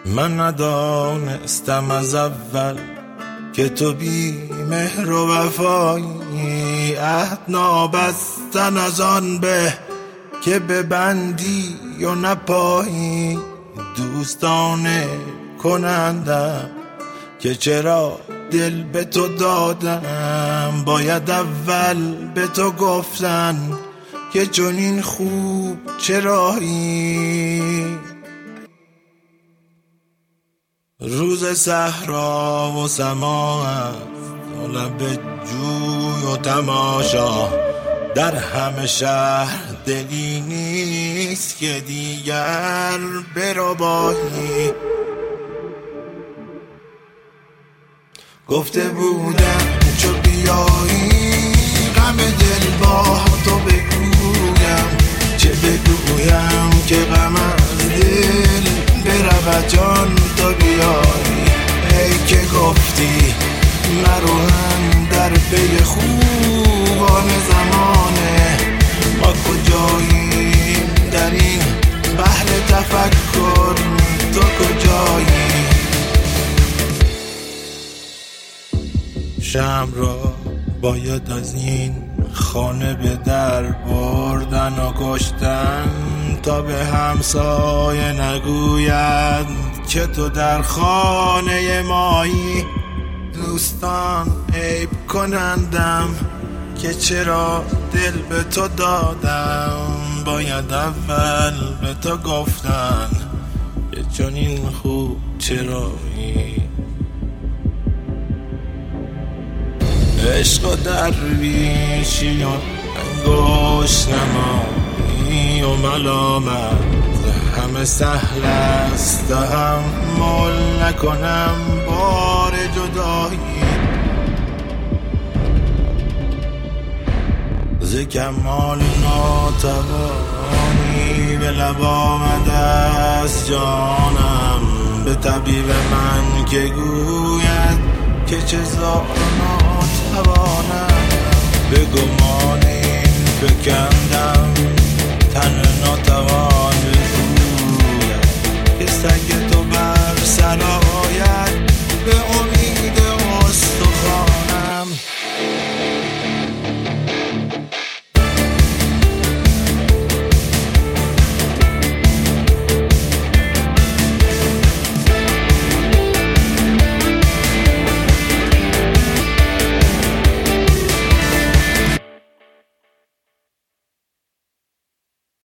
من ندانستم از اول که تو بی مهر و وفایی، عهد نابستن از آن به که ببندی و نپایی. دوستانه کنندم که چرا دل به تو دادم، باید اول به تو گفتن که چنین خوب چرایی. روز صحرا و سما است و لب جوی و تماشا، در همه شهر دلی نیست که دیگر بربایی. گفته بودم چو بیایی غم دل با تو بگویم، چه بگویم که غم از دل برود جان تو بیایی. ای که گفتی نروهم در پی خوبان زمانه، ما کجاییم در این بحر تفکر، تو کجایی؟ شمع را باید از این خانه به در بردن و کشتن، تا به همسایه نگوید که تو در خانه مایی. دوستان عیب کنندم که چرا دل به تو دادم، باید اول به تو گفتن که چنین خوب چرایی. عشق و درویشی و انگشت نمایی و ملامت همه سهل است، تحمل نکنم بار جدایی. ز کمال ناتوانی به لب آمده است جانم، به طبیب من که گوید که چه زار ناتوانم. به گمان این فکندم تن ناتوان بگوید که سگ